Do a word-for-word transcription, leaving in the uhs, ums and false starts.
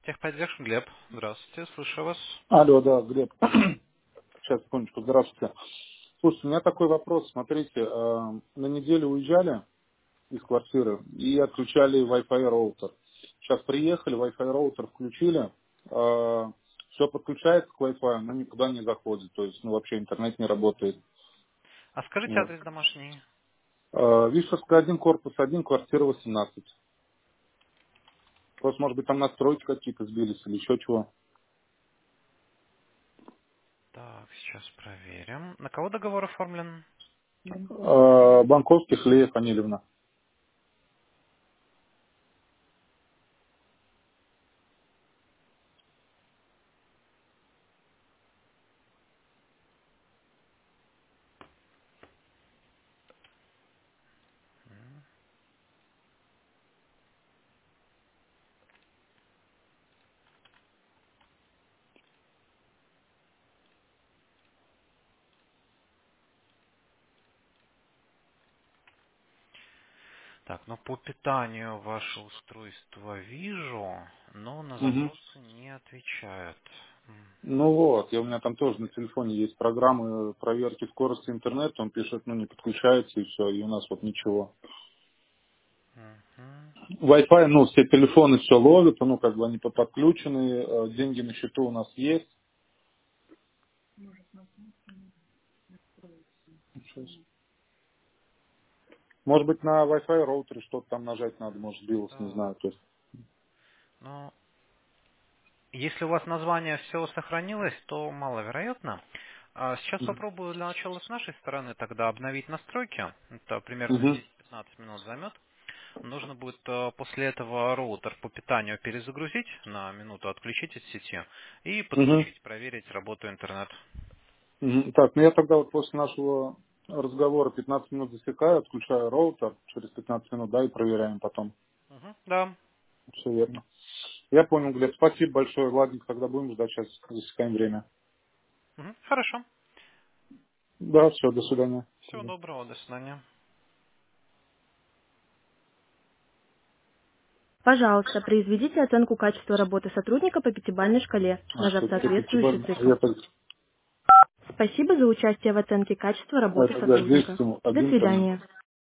Техподдержка, Глеб. Здравствуйте, слышу вас. Алло, да, Глеб. Сейчас, секундочку, здравствуйте. Слушайте, у меня такой вопрос. Смотрите, э, на неделю уезжали из квартиры и отключали Wi-Fi роутер. Сейчас приехали, Wi-Fi роутер включили, все подключается к Wi-Fi, но никуда не заходит. То есть, ну, вообще интернет не работает. А скажите Вот. адрес домашний. Э, Вишерская один, корпус один, квартира восемнадцать. Просто, может быть, там настройки какие-то сбились или еще чего. Так, сейчас проверим. На кого договор оформлен? Э, Банковских Лея Фанилевна. Так, ну по питанию ваше устройство вижу, но на Мгм. запросы не отвечают. М, Ну вот, я, у меня там тоже на телефоне есть программы проверки скорости интернета, он пишет, ну не подключается и все, и у нас вот ничего. мгм. Wi-Fi, ну все телефоны все ловят, ну как бы они по- подключены, э, деньги на счету у нас есть. Сейчас. Может быть на Wi-Fi роутере что-то там нажать надо, может сбилось, не Так, знаю. То есть. ну, если у вас название все сохранилось, то маловероятно. А сейчас Мгм. попробую для начала с нашей стороны тогда обновить настройки. Это примерно Мгм. десять-пятнадцать минут займет. Нужно будет э, после этого роутер по питанию перезагрузить, на минуту отключить от сети и Мгм. подключить, проверить работу интернета. Мгм. Так, ну я тогда вот после нашего разговора пятнадцать минут засекаю, отключаю роутер через пятнадцать минут, да, и проверяем потом. Мгм, да. Все верно. Я понял, Глеб. Спасибо большое. Ладненько, тогда будем ждать. Сейчас засекаем время. Мгм, хорошо. Да, все, до свидания. Всего доброго, до свидания. Пожалуйста, произведите оценку качества работы сотрудника по пятибалльной шкале, А, нажав что это соответствующий пятибалльный? цифр. Я так, Спасибо за участие в оценке качества а работы тогда сотрудника. десять, До один там. свидания.